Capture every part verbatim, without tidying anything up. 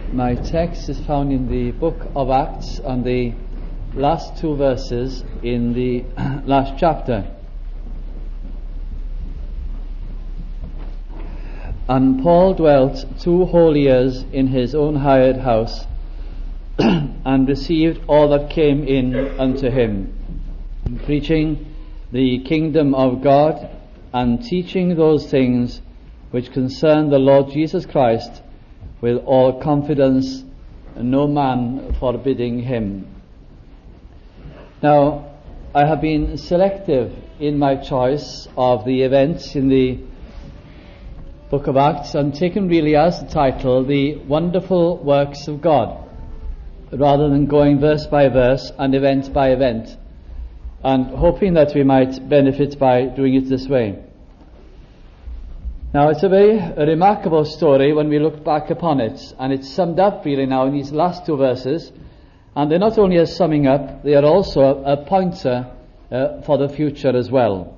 My text is found in the book of Acts and the last two verses in the last chapter. And Paul dwelt two whole years in his own hired house, and received all that came in unto him, preaching the kingdom of God, and teaching those things which concern the Lord Jesus Christ, with all confidence, and no man forbidding him. Now, I have been selective in my choice of the events in the book of Acts, and taken really as the title, The Wonderful Works of God, rather than going verse by verse and event by event, and hoping that we might benefit by doing it this way. Now, it's a very a remarkable story when we look back upon it, and it's summed up really now in these last two verses, and they're not only a summing up, they are also a, a pointer uh, for the future as well.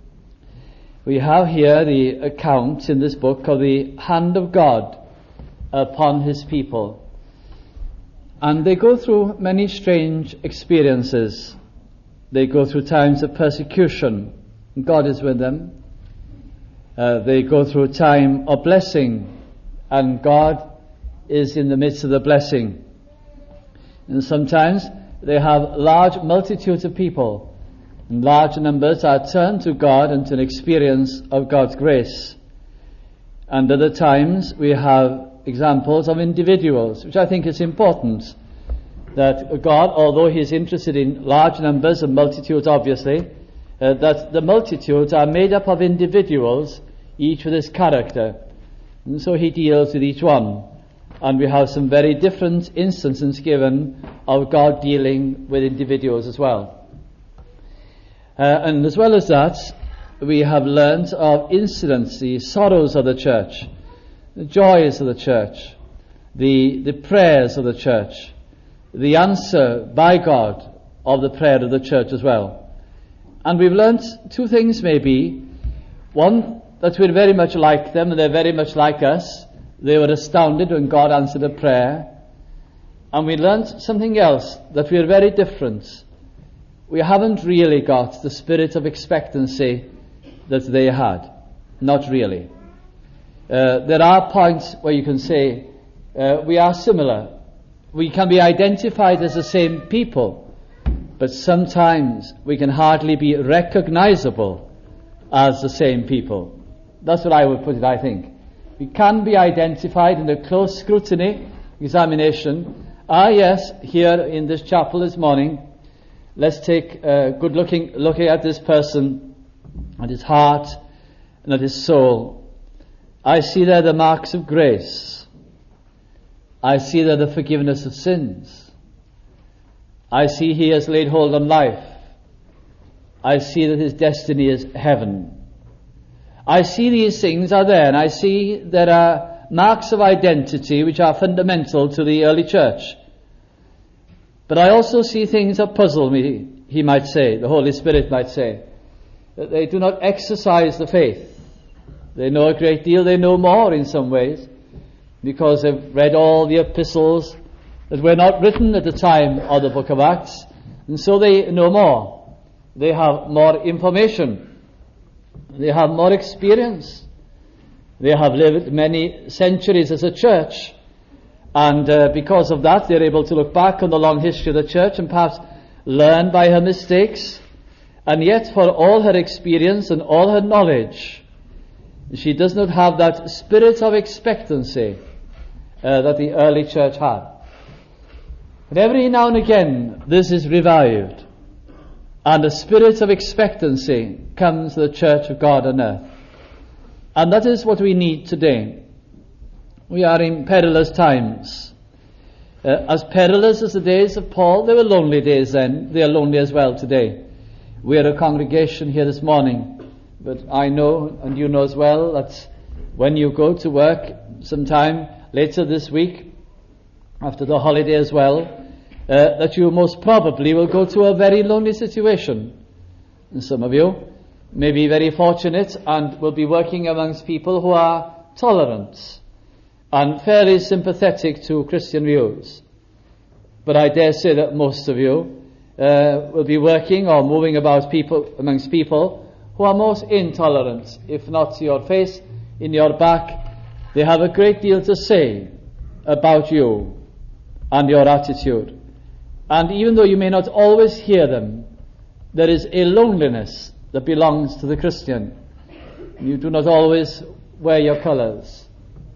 We have here the account in this book of the hand of God upon his people, and they go through many strange experiences. They go through times of persecution, and God is with them. Uh, they go through a time of blessing, and God is in the midst of the blessing. And sometimes they have large multitudes of people, and large numbers are turned to God and to an experience of God's grace. And other times we have examples of individuals, which I think is important, that God, although he is interested in large numbers and multitudes obviously, Uh, that the multitudes are made up of individuals, each with his character, and so he deals with each one. And we have some very different instances given of God dealing with individuals as well. Uh, and as well as that, we have learnt of incidents, the sorrows of the church, the joys of the church, the, the prayers of the church, the answer by God of the prayer of the church as well. And we've learnt two things maybe. One, that we're very much like them and they're very much like us. They were astounded when God answered a prayer. And we learnt something else, that we're very different. We haven't really got the spirit of expectancy that they had. Not really. Uh, there are points where you can say uh, we are similar. We can be identified as the same people. But sometimes we can hardly be recognizable as the same people. That's what I would put it, I think. We can be identified in a close scrutiny, examination. Ah, yes, here in this chapel this morning, let's take a good looking, looking at this person, at his heart and at his soul. I see there the marks of grace. I see there the forgiveness of sins. I see he has laid hold on life. I see that his destiny is heaven. I see these things are there, and I see there are marks of identity which are fundamental to the early church. But I also see things that puzzle me, he might say, the Holy Spirit might say, that they do not exercise the faith. They know a great deal, they know more in some ways, because they've read all the epistles that were not written at the time of the book of Acts, and so they know more. They have more information. They have more experience. They have lived many centuries as a church, and uh, because of that they're able to look back on the long history of the church and perhaps learn by her mistakes. And yet, for all her experience and all her knowledge, she does not have that spirit of expectancy uh, that the early church had. But every now and again this is revived, and a spirit of expectancy comes to the church of God on earth. And that is what we need today. We are in perilous times. Uh, as perilous as the days of Paul, they were lonely days then. They are lonely as well today. We are a congregation here this morning, but I know, and you know as well, that when you go to work sometime later this week, after the holiday as well, uh, that you most probably will go to a very lonely situation. And some of you may be very fortunate and will be working amongst people who are tolerant and fairly sympathetic to Christian views. But I dare say that most of you uh, will be working or moving about people amongst people who are most intolerant, if not to your face, in your back. They have a great deal to say about you and your attitude. And even though you may not always hear them, there is a loneliness that belongs to the Christian. You do not always wear your colours.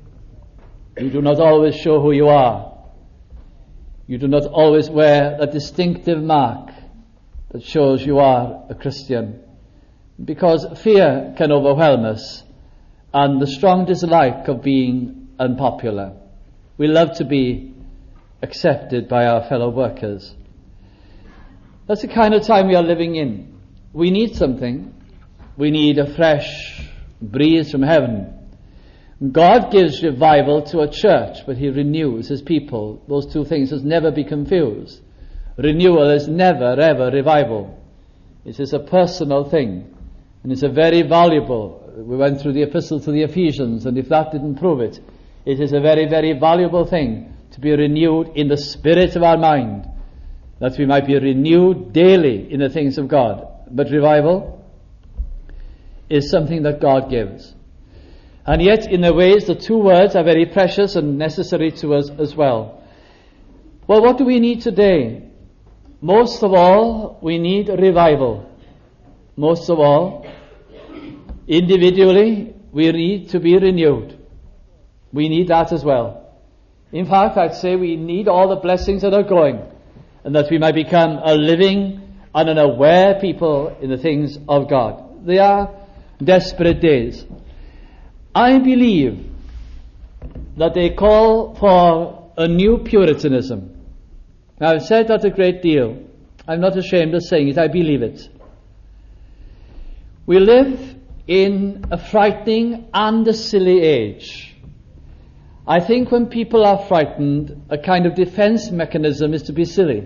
You do not always show who you are. You do not always wear that distinctive mark that shows you are a Christian. Because fear can overwhelm us, and the strong dislike of being unpopular. We love to be accepted by our fellow workers. That's the kind of time we are living in. We need something. We need a fresh breeze from heaven. God gives revival to a church, but He renews His people. Those two things must never be confused. Renewal is never, ever revival. It is a personal thing, and it's a very valuable. We went through the epistle to the Ephesians, and if that didn't prove it, it is a very, very valuable thing to be renewed in the spirit of our mind, that we might be renewed daily in the things of God. But revival is something that God gives. And yet, in the ways, the two words are very precious and necessary to us as well. Well, what do we need today? Most of all, we need revival. Most of all, individually, we need to be renewed. We need that as well. In fact, I'd say we need all the blessings that are going, and that we might become a living and an aware people in the things of God. They are desperate days. I believe that they call for a new Puritanism. Now, I've said that a great deal. I'm not ashamed of saying it. I believe it. We live in a frightening and a silly age. I think when people are frightened, a kind of defense mechanism is to be silly.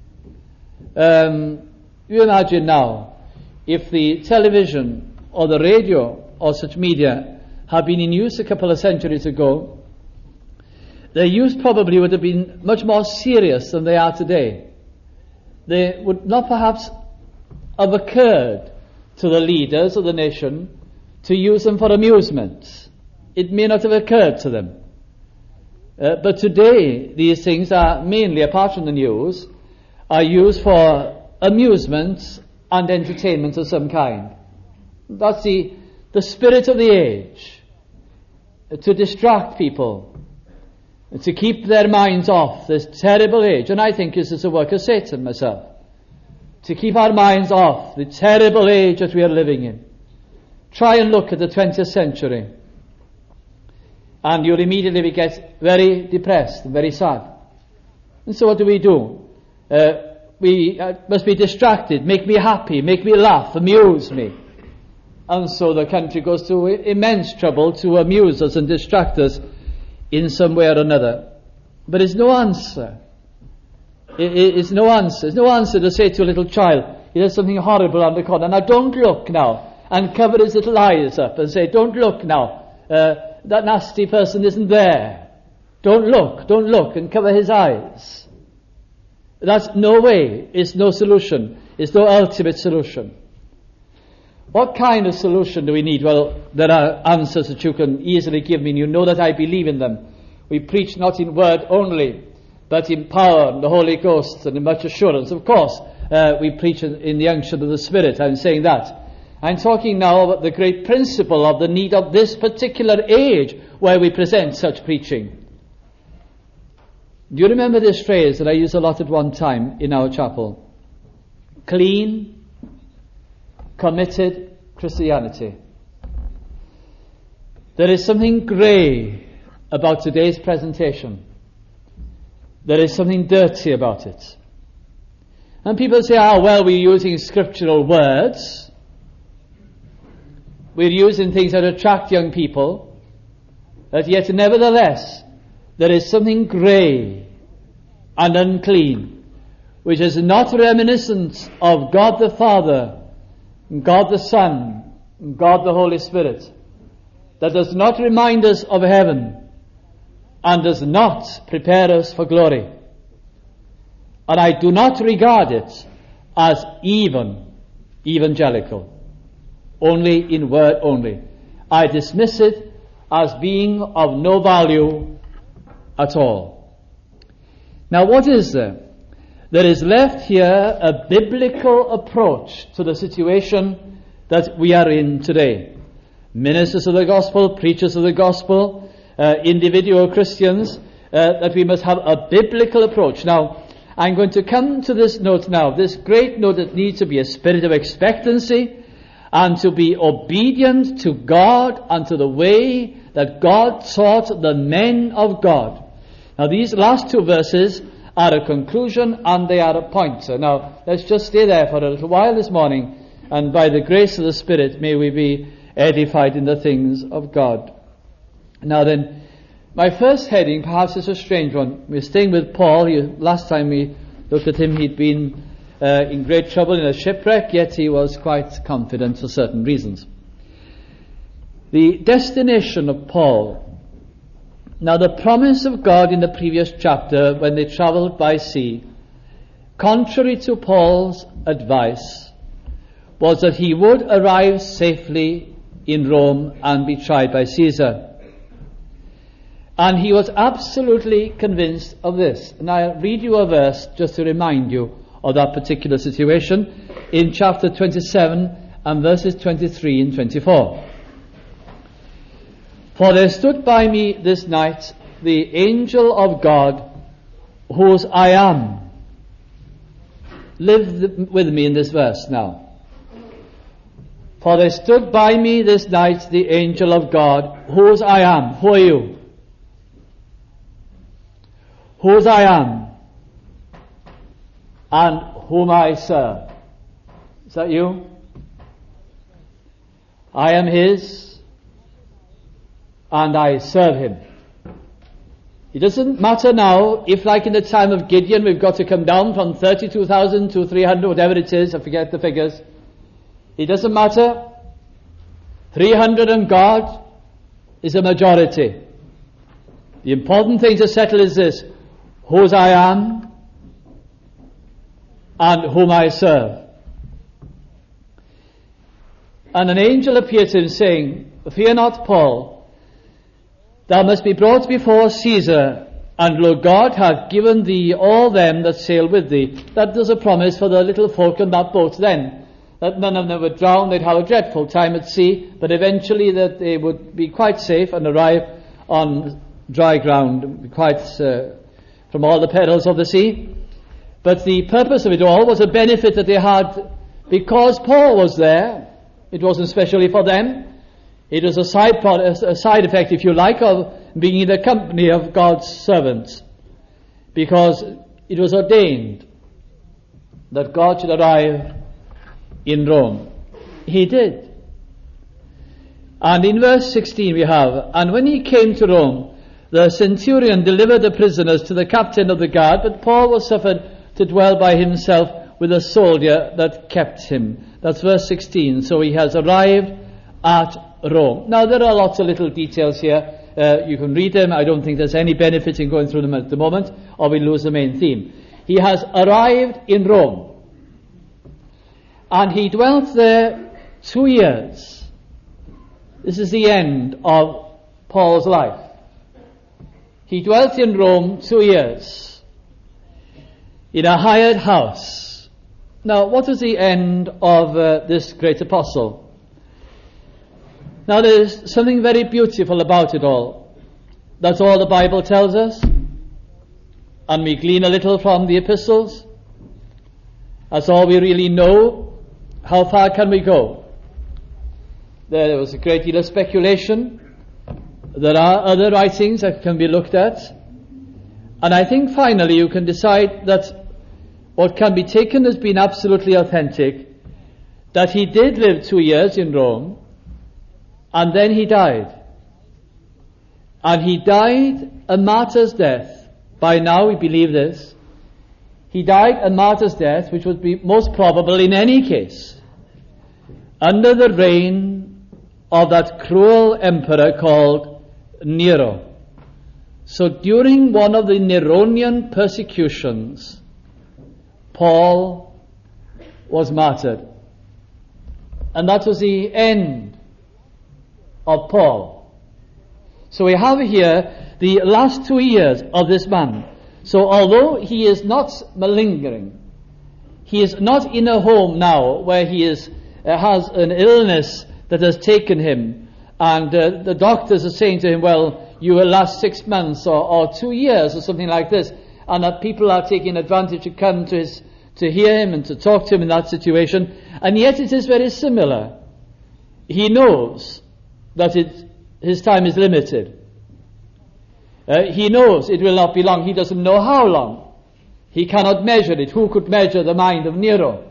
Um, you imagine now, if the television or the radio or such media had been in use a couple of centuries ago, their use probably would have been much more serious than they are today. They would not perhaps have occurred to the leaders of the nation to use them for amusement. It may not have occurred to them. Uh, but today, these things are mainly, apart from the news, are used for amusement and entertainment of some kind. That's the, the spirit of the age. Uh, to distract people, uh, to keep their minds off this terrible age. And I think this is a work of Satan myself. To keep our minds off the terrible age that we are living in. Try and look at the twentieth century, and you'll immediately get very depressed and very sad. And so what do we do? Uh, we uh, must be distracted, make me happy, make me laugh, amuse me. And so the country goes to immense trouble to amuse us and distract us in some way or another. But it's no answer. It, it, it's no answer. It's no answer to say to a little child, he does something horrible on the corner, now don't look now, and cover his little eyes up and say, don't look now, uh, that nasty person isn't there. Don't look, don't look, and cover his eyes. That's no way, it's no solution, it's no ultimate solution. What kind of solution do we need? Well, there are answers that you can easily give me, and you know that I believe in them. We preach not in word only, but in power and the Holy Ghost and in much assurance. Of course, uh, we preach in, in the unction of the Spirit. I'm saying that. I'm talking now about the great principle of the need of this particular age where we present such preaching. Do you remember this phrase that I used a lot at one time in our chapel? Clean, committed Christianity. There is something grey about today's presentation. There is something dirty about it. And people say, ah, well, we're using scriptural words. We're using things that attract young people. But yet, nevertheless, there is something grey and unclean, which is not reminiscent of God the Father, God the Son, God the Holy Spirit, that does not remind us of heaven, and does not prepare us for glory. And I do not regard it as even evangelical, only in word only. I dismiss it as being of no value at all. Now what is there? There is left here a biblical approach to the situation that we are in today. Ministers of the gospel, preachers of the gospel, uh, individual Christians, uh, that we must have a biblical approach. Now, I'm going to come to this note now, this great note that needs to be a spirit of expectancy and to be obedient to God and to the way that God taught the men of God. Now, these last two verses are a conclusion and they are a pointer. Now, let's just stay there for a little while this morning, and by the grace of the Spirit, may we be edified in the things of God. Now then, my first heading perhaps is a strange one. We're staying with Paul. He, last time we looked at him, he'd been uh, in great trouble in a shipwreck, yet he was quite confident for certain reasons. The destination of Paul. Now, the promise of God in the previous chapter, when they travelled by sea, contrary to Paul's advice, was that he would arrive safely in Rome and be tried by Caesar. And he was absolutely convinced of this. And I'll read you a verse just to remind you of that particular situation in chapter twenty-seven and verses twenty-three and twenty-four. For there stood by me this night the angel of God, whose I am. Live with me in this verse now. For there stood by me this night the angel of God, whose I am. Who are you? Whose I am, and whom I serve. Is that you? I am his, and I serve him. It doesn't matter now if, like in the time of Gideon, we've got to come down from thirty-two thousand to three hundred, whatever it is, I forget the figures. It doesn't matter. three hundred and God is a majority. The important thing to settle is this: whose I am and whom I serve. And an angel appeared to him, saying, Fear not, Paul, thou must be brought before Caesar, and lo, God hath given thee all them that sail with thee. That was a promise for the little folk on that boat then, that none of them would drown. They'd have a dreadful time at sea, but eventually that they would be quite safe and arrive on dry ground, quite uh, from all the perils of the sea. But the purpose of it all was a benefit that they had because Paul was there. It wasn't specially for them. It was a side product, a side effect, if you like, of being in the company of God's servants, because it was ordained that God should arrive in Rome. He did. And in verse sixteen we have, And when he came to Rome, the centurion delivered the prisoners to the captain of the guard, but Paul was suffered to dwell by himself with a soldier that kept him. That's verse sixteen. So he has arrived at Rome. Now there are lots of little details here. Uh, you can read them. I don't think there's any benefit in going through them at the moment, or we lose the main theme. He has arrived in Rome, and he dwelt there two years. This is the end of Paul's life. He dwelt in Rome two years in a hired house. Now, what was the end of uh, this great apostle? Now, there's something very beautiful about it all. That's all the Bible tells us. And we glean a little from the epistles. That's all we really know. How far can we go? There was a great deal of speculation. There are other writings that can be looked at. And I think finally you can decide that what can be taken as being absolutely authentic, that he did live two years in Rome, and then he died. And he died a martyr's death. By now we believe this. He died a martyr's death, which would be most probable in any case, under the reign of that cruel emperor called Nero. So during one of the Neronian persecutions, Paul was martyred. And that was the end of Paul. So we have here the last two years of this man. So although he is not malingering, he is not in a home now where he is uh, has an illness that has taken him, and uh, the doctors are saying to him, well, you will last six months or, or two years or something like this, and that people are taking advantage to come to his to hear him and to talk to him in that situation. And yet it is very similar. He knows that it, his time is limited. Uh, he knows it will not be long. He doesn't know how long. He cannot measure it. Who could measure the mind of Nero?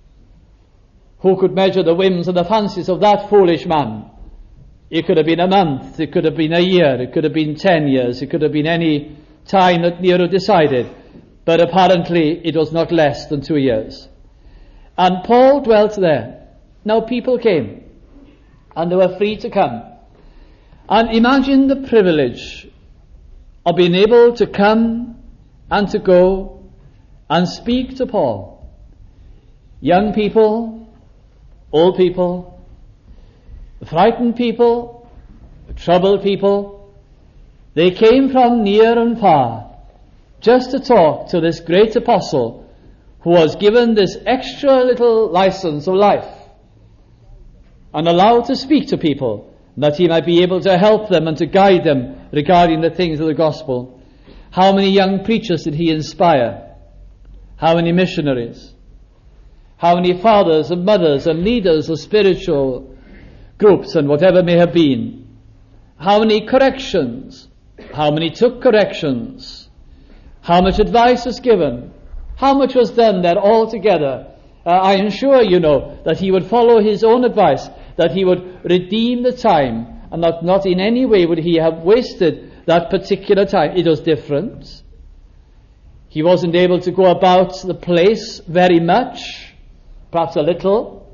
Who could measure the whims and the fancies of that foolish man? It could have been a month, it could have been a year, it could have been ten years, it could have been any time that Nero decided. But apparently it was not less than two years. And Paul dwelt there. Now people came, and they were free to come. And imagine the privilege of being able to come and to go and speak to Paul. Young people, old people, frightened people, troubled people, they came from near and far just to talk to this great apostle who was given this extra little license of life and allowed to speak to people, that he might be able to help them and to guide them regarding the things of the gospel. How many young preachers did he inspire? How many missionaries? How many fathers and mothers and leaders of spiritual groups and whatever may have been? How many corrections? How many took corrections? How much advice was given? How much was done there altogether? Uh, I am sure you know that he would follow his own advice, that he would redeem the time, and that not in any way would he have wasted that particular time. It was different. He wasn't able to go about the place very much, perhaps a little.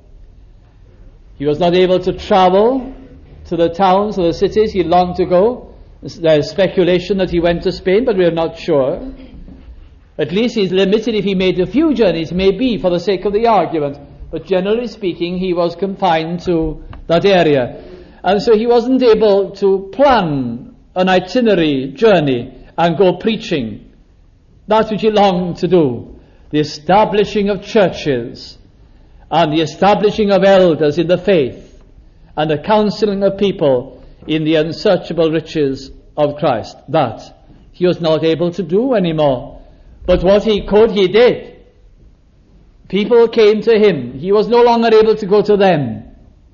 He was not able to travel to the towns or the cities he longed to go. There's speculation that he went to Spain, but we are not sure. At least he's limited if he made a few journeys, maybe, for the sake of the argument. But generally speaking, he was confined to that area. And so he wasn't able to plan an itinerary journey and go preaching. That's what he longed to do. The establishing of churches and the establishing of elders in the faith and the counseling of people in the unsearchable riches of Christ. That he was not able to do anymore. But what he could, he did. People came to him. He was no longer able to go to them.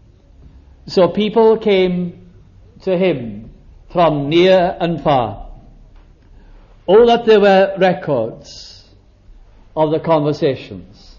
So people came to him from near and far. Oh, that there were records of the conversations.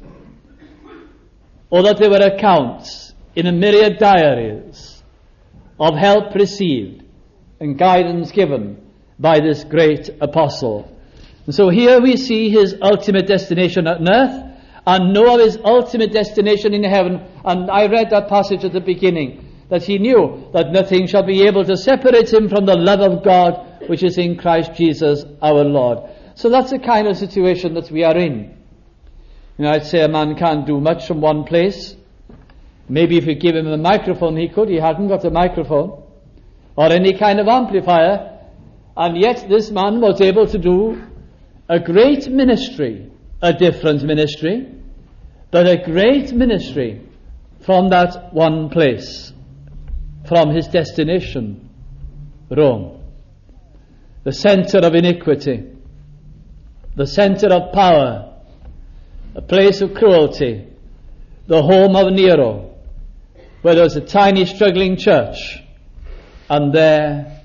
Oh, that there were accounts in a myriad diaries of help received and guidance given by this great apostle. And so here we see his ultimate destination on earth and know of his ultimate destination in heaven. And I read that passage at the beginning, that he knew that nothing shall be able to separate him from the love of God which is in Christ Jesus our Lord. So that's the kind of situation that we are in. You know, I'd say a man can't do much from one place. Maybe if you give him a microphone he could. He hadn't got a microphone or any kind of amplifier, and yet this man was able to do a great ministry, a different ministry, but a great ministry from that one place, from his destination, Rome, the center of iniquity, the center of power, a place of cruelty, the home of Nero, where there was a tiny struggling church, and there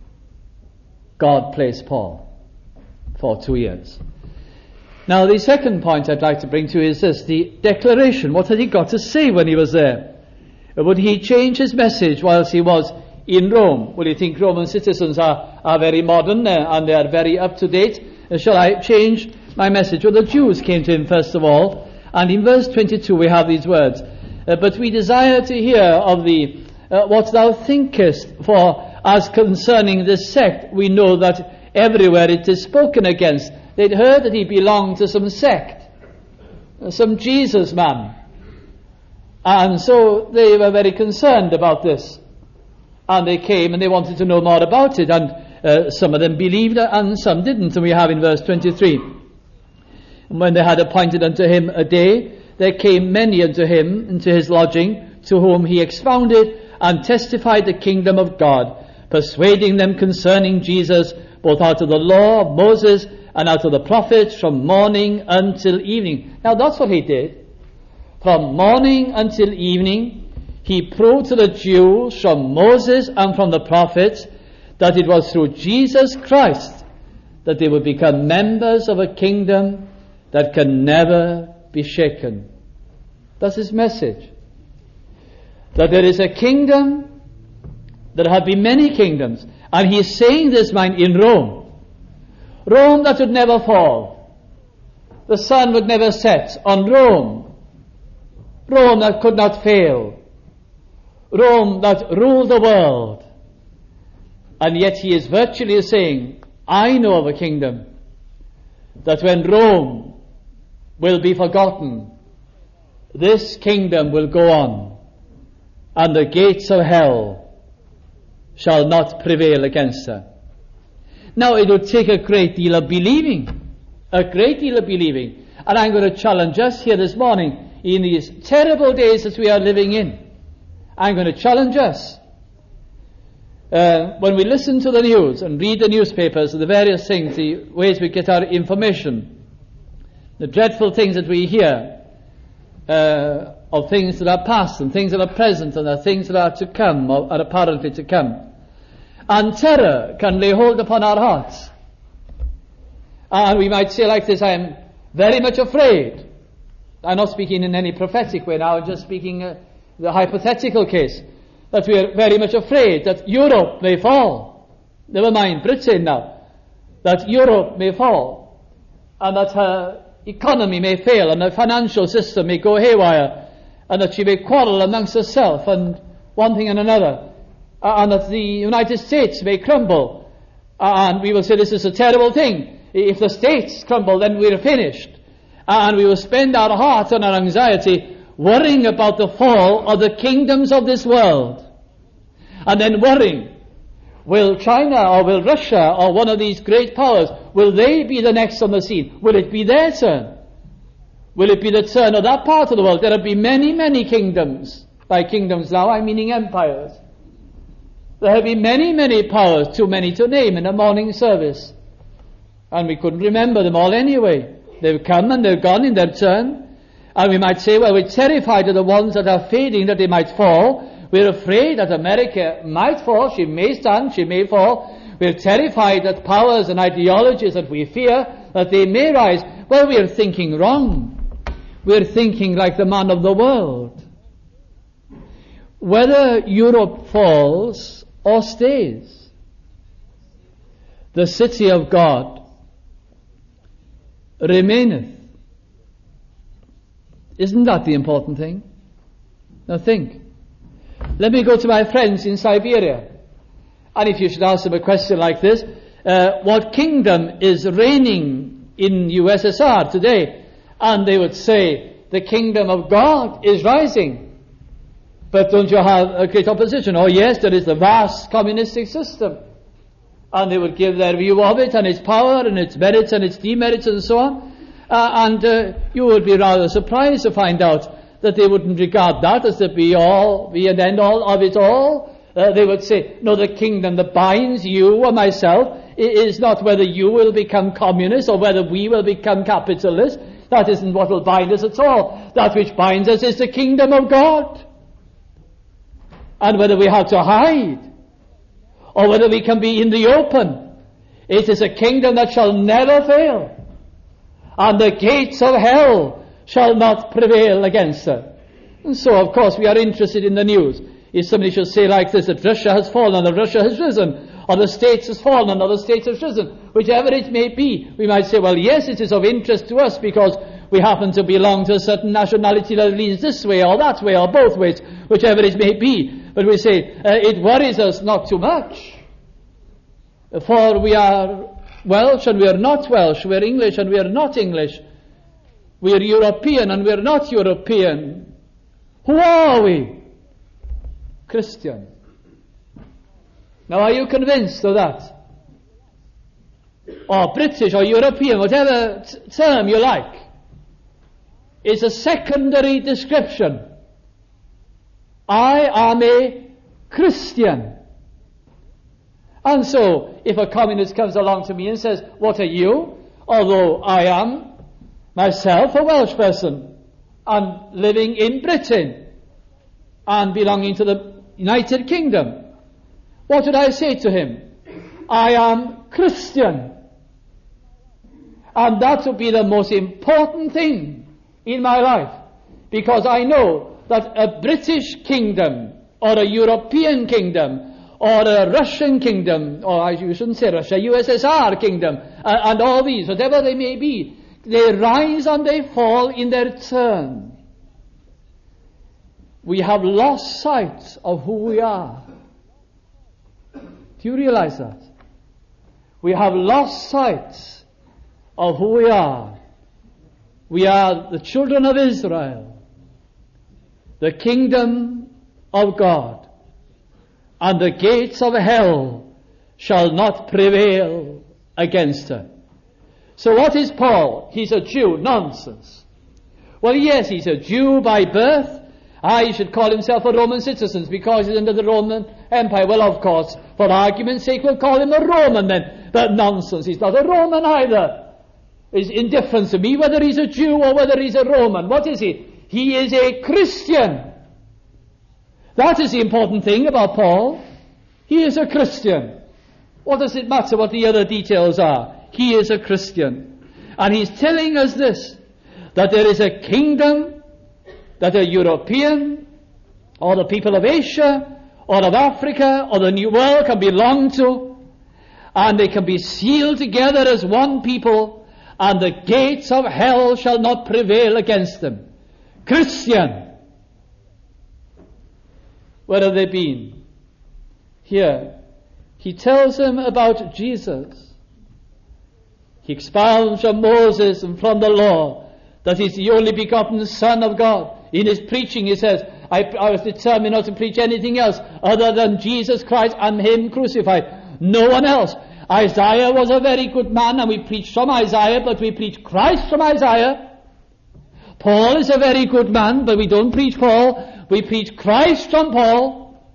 God placed Paul for two years. Now the second point I'd like to bring to you is this, the declaration. What had he got to say when he was there? Would he change his message whilst he was in Rome? Would he think Roman citizens are, are very modern uh, and they are very up to date? Uh, shall I change my message? Well, the Jews came to him first of all, and in verse twenty-two we have these words, uh, but we desire to hear of thee uh, what thou thinkest, for as concerning this sect we know that everywhere it is spoken against. They'd heard that he belonged to some sect, some Jesus man. And so they were very concerned about this. And they came and they wanted to know more about it. And uh, some of them believed and some didn't. And we have in verse twenty-three. And when they had appointed unto him a day, there came many unto him into his lodging, to whom he expounded and testified the kingdom of God, persuading them concerning Jesus, both out of the law of Moses and out of the prophets, from morning until evening. Now that's what he did. From morning until evening, he proved to the Jews from Moses and from the prophets that it was through Jesus Christ that they would become members of a kingdom that can never be shaken. That's his message. That there is a kingdom, there have been many kingdoms, and he is saying this, mind, in Rome. Rome that would never fall. The sun would never set on Rome. Rome that could not fail. Rome that ruled the world. And yet he is virtually saying, I know of a kingdom that when Rome will be forgotten, this kingdom will go on, and the gates of hell shall not prevail against her. Now it would take a great deal of believing, a great deal of believing. And I'm going to challenge us here this morning, in these terrible days that we are living in. I'm going to challenge us. Uh, when we listen to the news and read the newspapers and the various things, the ways we get our information, the dreadful things that we hear, uh, of things that are past and things that are present and the things that are to come or are apparently to come. And terror can lay hold upon our hearts. And we might say like this, I am very much afraid. I'm not speaking in any prophetic way now, I'm just speaking uh, the hypothetical case, that we are very much afraid that Europe may fall. Never mind Britain now. That Europe may fall. And that her economy may fail and her financial system may go haywire. And that she may quarrel amongst herself and one thing and another. And that the United States may crumble. And we will say this is a terrible thing. If the states crumble, then we're finished. And we will spend our heart and our anxiety worrying about the fall of the kingdoms of this world. And then worrying, will China or will Russia or one of these great powers, will they be the next on the scene? Will it be their turn? Will it be the turn of that part of the world? There have been many, many kingdoms. By kingdoms now, I'm meaning empires. There have been many, many powers, too many to name in a morning service. And we couldn't remember them all anyway. They've come and they've gone in their turn. And we might say, well, we're terrified of the ones that are fading, that they might fall. We're afraid that America might fall. She may stand, she may fall. We're terrified that powers and ideologies that we fear, that they may rise. Well, we're thinking wrong. We're thinking like the man of the world. Whether Europe falls or stays, the city of God remaineth. Isn't that the important thing? Now think. Let me go to my friends in Siberia. And if you should ask them a question like this, uh, what kingdom is reigning in U S S R today? And they would say, the kingdom of God is rising. But don't you have a great opposition? Oh yes, there is the vast communistic system. And they would give their view of it and its power and its merits and its demerits and so on. Uh, and uh, you would be rather surprised to find out that they wouldn't regard that as the be-all, be and end-all of it all. Uh, they would say, no, the kingdom that binds you or myself is not whether you will become communist or whether we will become capitalist. That isn't what will bind us at all. That which binds us is the kingdom of God. And whether we have to hide or whether we can be in the open, it is a kingdom that shall never fail. And the gates of hell shall not prevail against her. And so, of course, we are interested in the news. If somebody should say like this, that Russia has fallen, or Russia has risen, or the States has fallen, or the States has risen, whichever it may be, we might say, well, yes, it is of interest to us because we happen to belong to a certain nationality that leans this way or that way or both ways, whichever it may be. But we say, uh, it worries us not too much, for we are Welsh and we are not Welsh. We are English and we are not English. We are European and we are not European. Who are we? Christian. Now, are you convinced of that? Or British or European, whatever t- term you like. It's a secondary description. I am a Christian. And so, if a communist comes along to me and says, what are you? Although I am myself a Welsh person and living in Britain and belonging to the United Kingdom, what would I say to him? I am Christian. And that would be the most important thing in my life, because I know that a British kingdom or a European kingdom or a Russian kingdom, or I, you shouldn't say Russia, U S S R kingdom, uh, and all these, whatever they may be, they rise and they fall in their turn. We have lost sight of who we are. Do you realize that? We have lost sight of who we are. We are the children of Israel, the kingdom of God, and the gates of hell shall not prevail against her. So what is Paul? He's a Jew. Nonsense. Well, yes, he's a Jew by birth. Ah, he should call himself a Roman citizen because he's under the Roman Empire. Well, of course, for argument's sake, we'll call him a Roman then. But nonsense, he's not a Roman either. It's indifferent to me whether he's a Jew or whether he's a Roman. What is he? He is a Christian. That is the important thing about Paul. He is a Christian. What does it matter what the other details are? He is a Christian. And he's telling us this, that there is a kingdom that a European or the people of Asia or of Africa or the New World can belong to, and they can be sealed together as one people, and the gates of hell shall not prevail against them. Christian. Where have they been? Here. He tells them about Jesus. He expounds from Moses and from the law that he's the only begotten Son of God. In his preaching he says, I, I was determined not to preach anything else other than Jesus Christ and him crucified. No one else. Isaiah was a very good man, and we preach from Isaiah, but we preach Christ from Isaiah. Paul is a very good man, but we don't preach Paul. We preach Christ from Paul.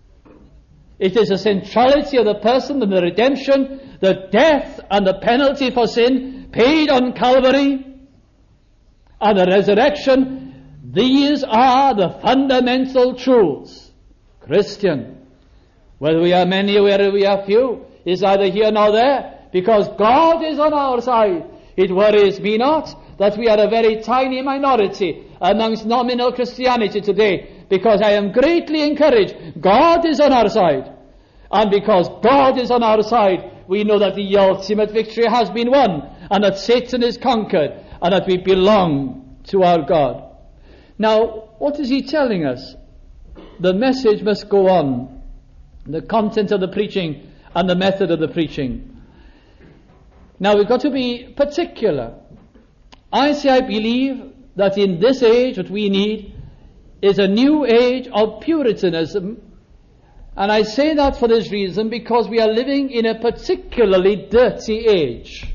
It is the centrality of the person and the redemption, the death and the penalty for sin paid on Calvary, and the resurrection. These are the fundamental truths. Christian. Whether we are many or whether we are few is neither here nor there, because God is on our side. It worries me not that we are a very tiny minority amongst nominal Christianity today, because I am greatly encouraged. God is on our side. And because God is on our side, we know that the ultimate victory has been won, and that Satan is conquered, and that we belong to our God. Now, what is he telling us? The message must go on. The content of the preaching and the method of the preaching. Now, we've got to be particular. I say I believe that in this age what we need is a new age of Puritanism. And I say that for this reason, because we are living in a particularly dirty age.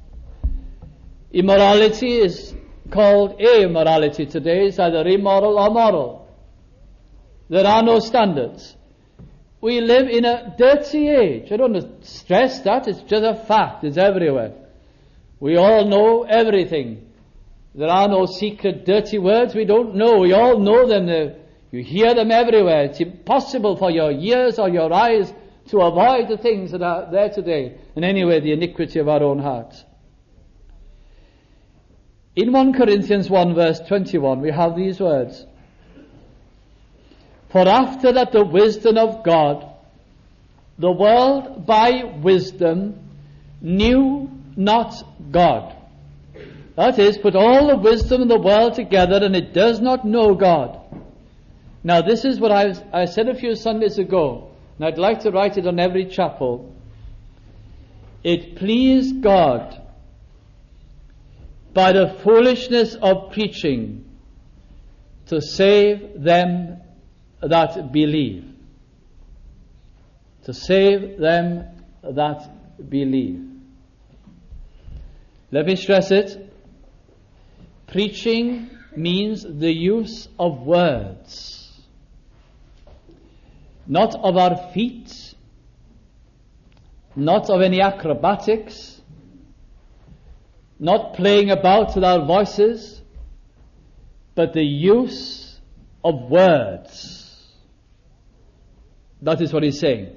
Immorality is called amorality today. It's either immoral or moral. There are no standards. We live in a dirty age. I don't want to stress that. It's just a fact. It's everywhere. We all know everything. There are no secret dirty words we don't know. We all know them. You hear them everywhere. It's impossible for your ears or your eyes to avoid the things that are there today. And anyway, the iniquity of our own hearts. In First Corinthians one verse twenty-one, we have these words. For after that the wisdom of God, the world by wisdom knew not God. That is, put all the wisdom in the world together and it does not know God. Now this is what I, was, I said a few Sundays ago, and I'd like to write it on every chapel. It pleased God by the foolishness of preaching to save them that believe. To save them that believe. Let me stress it. Preaching means the use of words, not of our feet, not of any acrobatics, not playing about with our voices, but the use of words. That is what he's saying.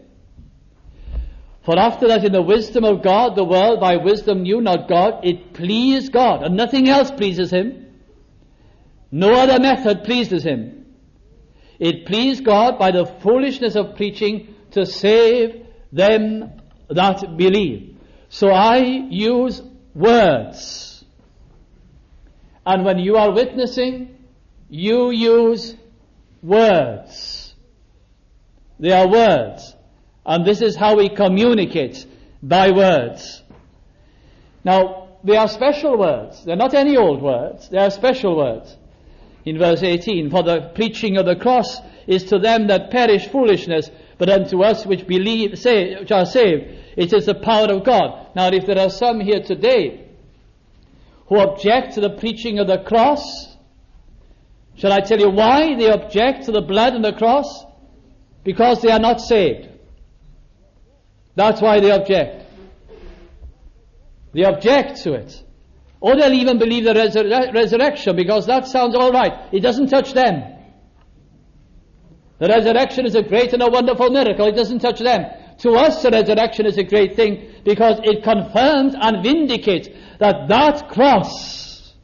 For after that, in the wisdom of God, the world by wisdom knew not God. It pleased God, and nothing else pleases him. No other method pleases him. It pleased God by the foolishness of preaching to save them that believe. So I use words. And when you are witnessing, you use words. They are words. And this is how we communicate, by words. Now, they are special words. They're not any old words. They are special words. In verse eighteen, for the preaching of the cross is to them that perish foolishness, but unto us which believe, say, which are saved, it is the power of God. Now, if there are some here today who object to the preaching of the cross, shall I tell you why they object to the blood and the cross? Because they are not saved. That's why they object. They object to it. Or they'll even believe the resur- resurrection because that sounds all right. It doesn't touch them. The resurrection is a great and a wonderful miracle. It doesn't touch them. To us, the resurrection is a great thing because it confirms and vindicates that that cross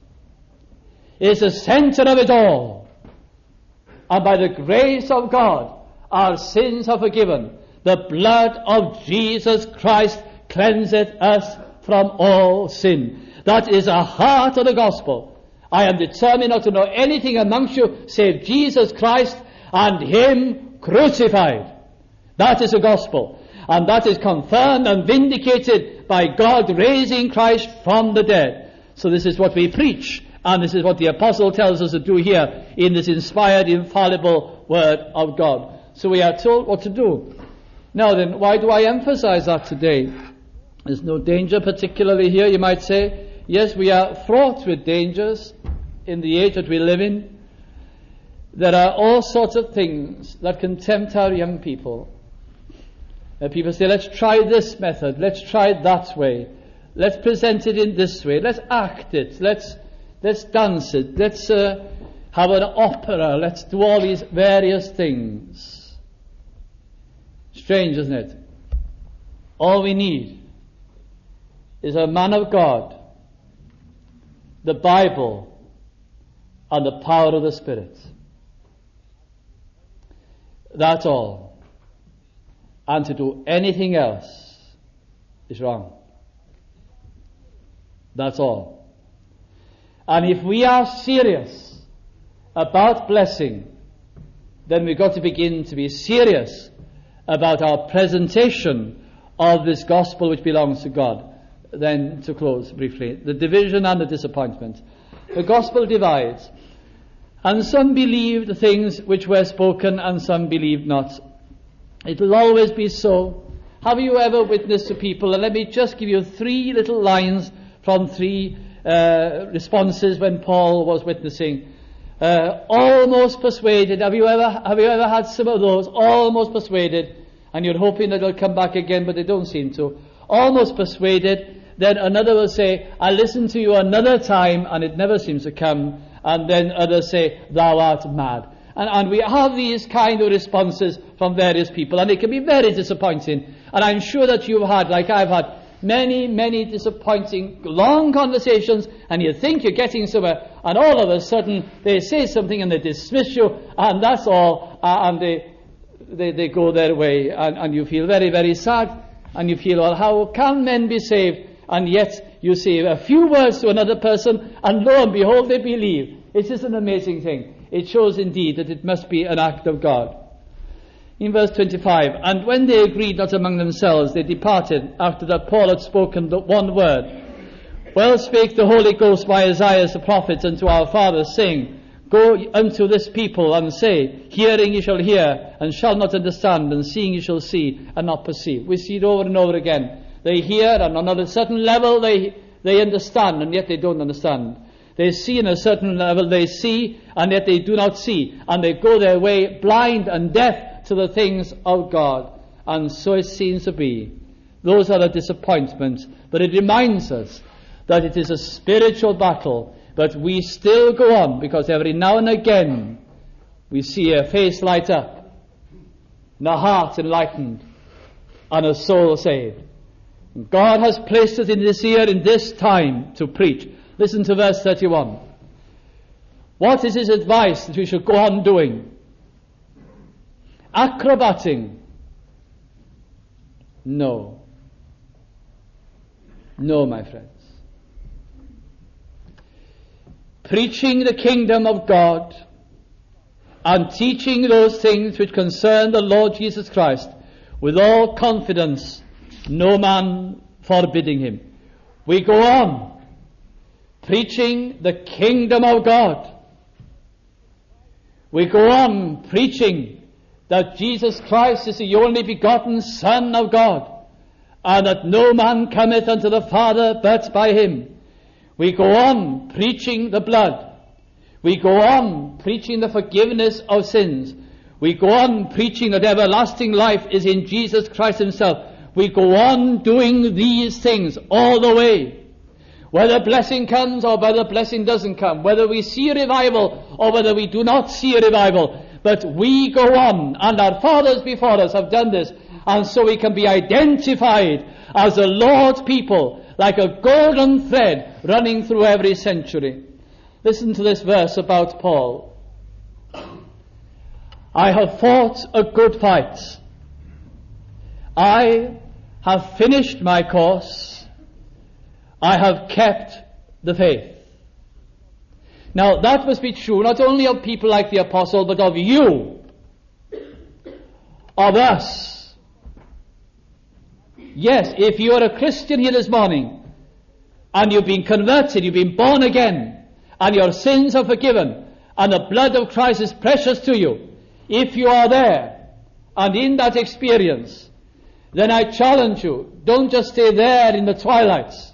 is the center of it all. And by the grace of God, our sins are forgiven. The blood of Jesus Christ cleanseth us from all sin. That is the heart of the gospel. I am determined not to know anything amongst you save Jesus Christ and Him crucified. That is the gospel. And that is confirmed and vindicated by God raising Christ from the dead. So this is what we preach. And this is what the apostle tells us to do here in this inspired, infallible word of God. So we are told what to do. Now then, why do I emphasize that today? There's no danger particularly here, you might say. Yes, we are fraught with dangers in the age that we live in. There are all sorts of things that can tempt our young people. Uh, people say, let's try this method, let's try it that way, let's present it in this way, let's act it, let's let's dance it, let's uh, have an opera, let's do all these various things. Strange, isn't it? All we need is a man of God, the Bible, and the power of the Spirit. That's all. And to do anything else is wrong. That's all. And if we are serious about blessing, then we've got to begin to be serious about our presentation of this gospel which belongs to God. Then, to close briefly, the division and the disappointment. The gospel divides, and some believed the things which were spoken, and some believed not. It will always be so. Have you ever witnessed to people, and let me just give you three little lines from three uh, responses when Paul was witnessing. Uh, almost persuaded. Have you ever have you ever had some of those? Almost persuaded, and you're hoping that they'll come back again, but they don't seem to. Almost persuaded. Then another will say, I'll listen to you another time, and it never seems to come. And then others say, thou art mad. And, and we have these kind of responses from various people, and it can be very disappointing. And I'm sure that you've had, like I've had, many, many disappointing, long conversations, and you think you're getting somewhere, and all of a sudden they say something and they dismiss you, and that's all, uh, and they, they they go their way, and, and you feel very, very sad, and you feel, well, how can men be saved? And yet you say a few words to another person, and lo and behold, they believe. It is an amazing thing. It shows indeed that it must be an act of God. In verse twenty-five, and when they agreed not among themselves, they departed, after that Paul had spoken the one word. Well spake the Holy Ghost by Isaiah the prophet unto our fathers, saying, Go unto this people, and say, Hearing ye shall hear, and shall not understand, and seeing ye shall see, and not perceive. We see it over and over again. They hear, and on a certain level they, they understand, and yet they don't understand. They see in a certain level, they see, and yet they do not see. And they go their way blind and deaf to the things of God. And so it seems to be. Those are the disappointments. But it reminds us that it is a spiritual battle. But we still go on, because every now and again we see a face light up, and a heart enlightened, and a soul saved. And God has placed us in this year, in this time, to preach. Listen to verse thirty-one. What is his advice that we should go on doing? Acrobating? No. No, my friends. Preaching the kingdom of God and teaching those things which concern the Lord Jesus Christ with all confidence, no man forbidding him. We go on preaching the kingdom of God. We go on preaching that Jesus Christ is the only begotten Son of God, and that no man cometh unto the Father but by him. We go on preaching the blood. We go on preaching the forgiveness of sins. We go on preaching that everlasting life is in Jesus Christ himself. We go on doing these things all the way. Whether blessing comes or whether blessing doesn't come, whether we see a revival or whether we do not see a revival, but we go on, and our fathers before us have done this, and so we can be identified as the Lord's people, like a golden thread running through every century. Listen to this verse about Paul. I have fought a good fight. I have finished my course. I have kept the faith. Now that must be true not only of people like the apostle, but of you, of us. Yes, if you are a Christian here this morning, and you've been converted, you've been born again, and your sins are forgiven, and the blood of Christ is precious to you, if you are there, and in that experience, then I challenge you, don't just stay there in the twilights,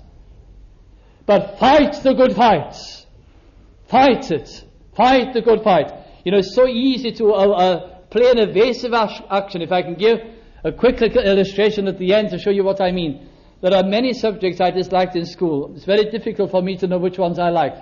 but fight the good fight. Fight it. Fight the good fight. You know, it's so easy to uh, uh, play an evasive action. If I can give a quick illustration at the end to show you what I mean. There are many subjects I disliked in school. It's very difficult for me to know which ones I liked.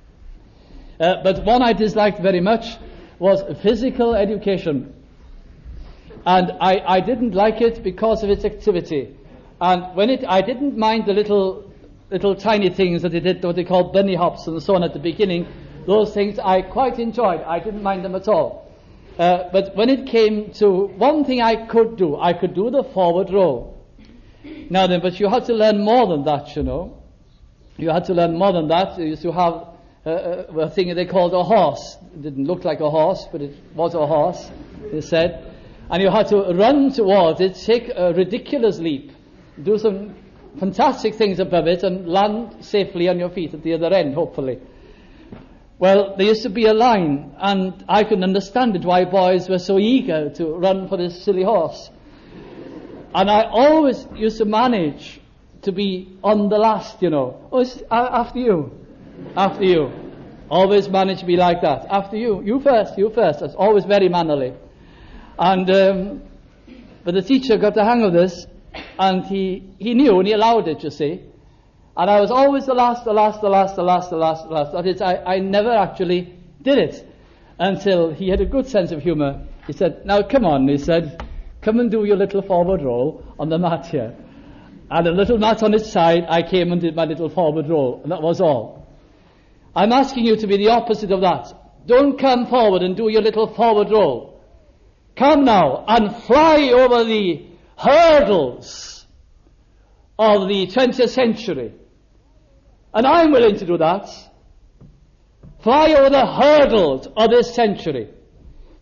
Uh, but one I disliked very much was physical education. And I, I didn't like it because of its activity. And when it, I didn't mind the little little tiny things that they did, what they called bunny hops and so on at the beginning. Those things I quite enjoyed. I didn't mind them at all. Uh, but when it came to one thing I could do, I could do the forward roll. Now then, but you had to learn more than that, you know. You had to learn more than that. You used to have uh, a thing they called a horse. It didn't look like a horse, but it was a horse, they said. And you had to run towards it, take a ridiculous leap, do some fantastic things above it, and land safely on your feet at the other end, hopefully. Well, there used to be a line, and I couldn't understand it, why boys were so eager to run for this silly horse. And I always used to manage to be on the last, you know. Oh, it's, uh, after you. After you. Always manage to be like that. After you. You first, you first. That's always very mannerly. And, um, but the teacher got the hang of this, and he, he knew, and he allowed it, you see. And I was always the last, the last, the last, the last, the last, the last. That is, I, I never actually did it until he had a good sense of humour. He said, now come on, he said, come and do your little forward roll on the mat here. And a little mat on its side, I came and did my little forward roll, and that was all. I'm asking you to be the opposite of that. Don't come forward and do your little forward roll. Come now and fly over the hurdles of the twentieth century. And I'm willing to do that. Fly over the hurdles of this century.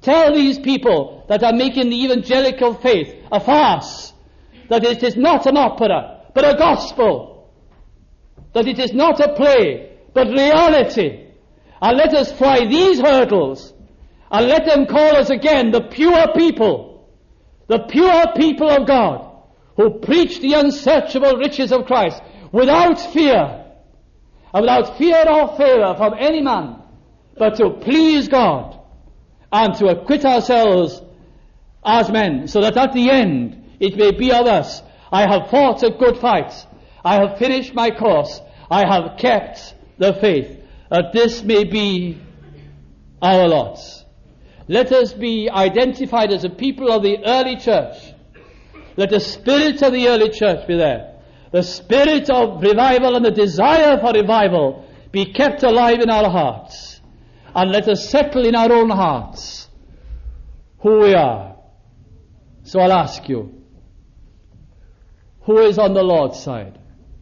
Tell these people that are making the evangelical faith a farce, that it is not an opera, but a gospel, that it is not a play, but reality. And let us fly these hurdles, and let them call us again the pure people, the pure people of God, who preach the unsearchable riches of Christ without fear, and without fear or favour from any man, but to please God, and to acquit ourselves as men, so that at the end it may be of us, I have fought a good fight, I have finished my course, I have kept the faith, that this may be our lot. Let us be identified as a people of the early church. Let the spirit of the early church be there. The spirit of revival and the desire for revival be kept alive in our hearts. And let us settle in our own hearts who we are. So I'll ask you, who is on the Lord's side?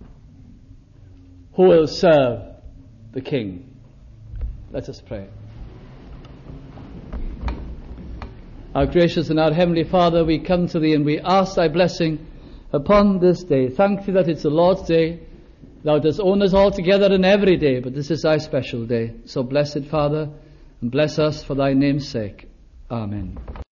Who will serve the King? Let us pray. Our gracious and our heavenly Father, we come to Thee and we ask Thy blessing upon this day. Thank Thee that it's the Lord's day. Thou dost own us all together in every day, but this is Thy special day. So blessed Father, and bless us for Thy name's sake. Amen.